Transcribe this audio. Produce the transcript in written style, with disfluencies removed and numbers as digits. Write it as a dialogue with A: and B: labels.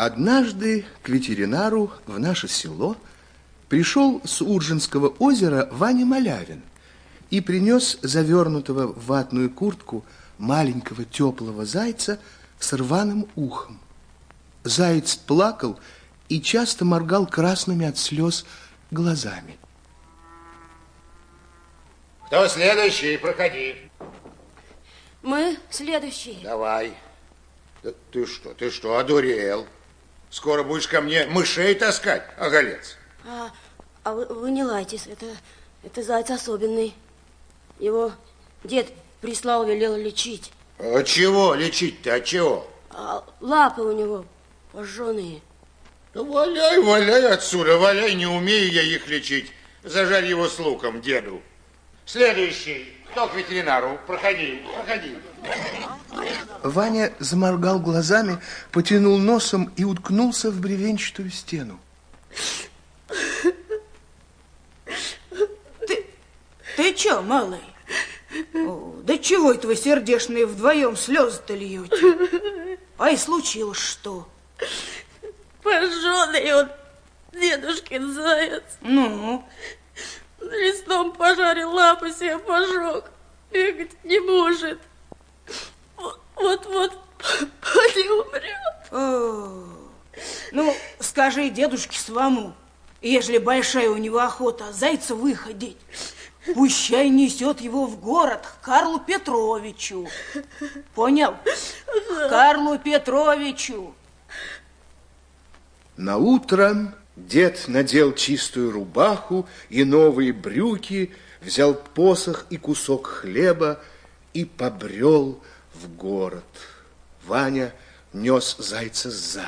A: Однажды к ветеринару в наше село пришел с Уржинского озера Ваня Малявин и принес завернутого в ватную куртку маленького теплого зайца с рваным ухом. Заяц плакал и часто моргал красными от слез глазами.
B: Кто следующий? Проходи.
C: Мы следующие.
B: Давай. Да ты что, одурел? Скоро будешь ко мне мышей таскать, оголец.
C: Вы не лайтесь, это заяц особенный. Его дед прислал, велел лечить.
B: А чего лечить-то, от чего?
C: Лапы у него пожженные.
B: Да валяй отсюда, валяй, не умею я их лечить. Зажарь его с луком, деду. Следующий. Кто к ветеринару? Проходи.
A: Ваня заморгал глазами, потянул носом и уткнулся в бревенчатую стену.
D: Ты чё, малый? Да чего это вы, сердечные, вдвоем слезы-то льете? А и случилось что?
C: Пожженный он, дедушкин заяц.
D: Ну?
C: Листом пожарил, лапы себе пожег. Бегать не может. Вот-вот поди умрет.
D: Ну, скажи дедушке своему, ежели большая у него охота зайца выходить, пущай несет его в город к Карлу Петровичу. Понял? К Карлу Петровичу.
A: Наутро дед надел чистую рубаху и новые брюки, взял посох и кусок хлеба и побрел в город. Ваня нес зайца сзади.